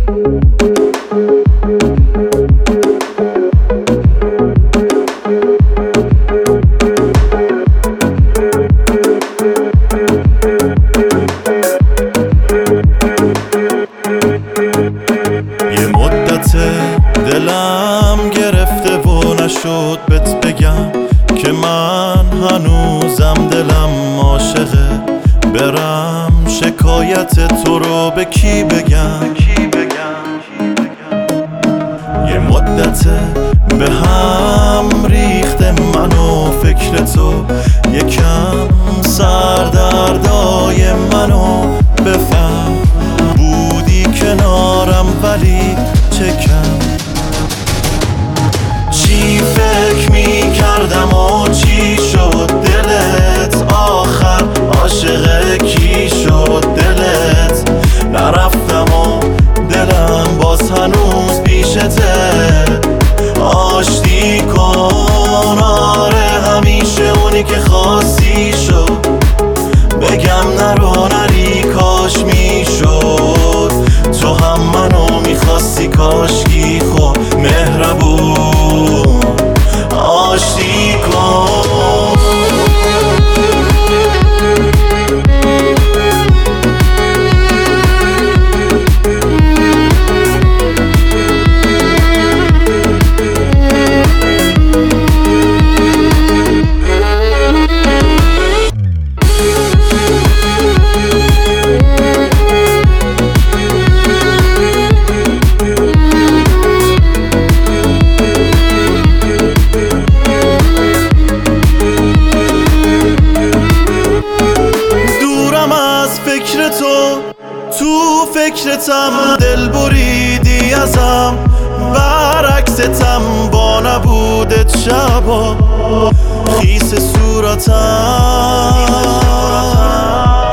دلم گرفته و نشد بهت بگم که من هنوزم دلم عاشقه. برم شکایت تو رو به کی بگم؟ یه مدته به هم ریخته من و فکر تو، یکم سردردای منو بفهم. بودی کنارم ولی چه کم. چی فکر می کردم و چی شد دلت آخر؟ عاشق کی شد دلت؟ نرفتم و دلم باز هنوز پیشته. آشتی کن آره همیشه اونی که خواستی شد. بگم نرو نری کاش می شد. تو هم منو میخواستی کاشکی خب مهربون آشتی کن. تو فکرتم دل بریدی ازم، برعکستم با نبودت شبا خیس صورتم.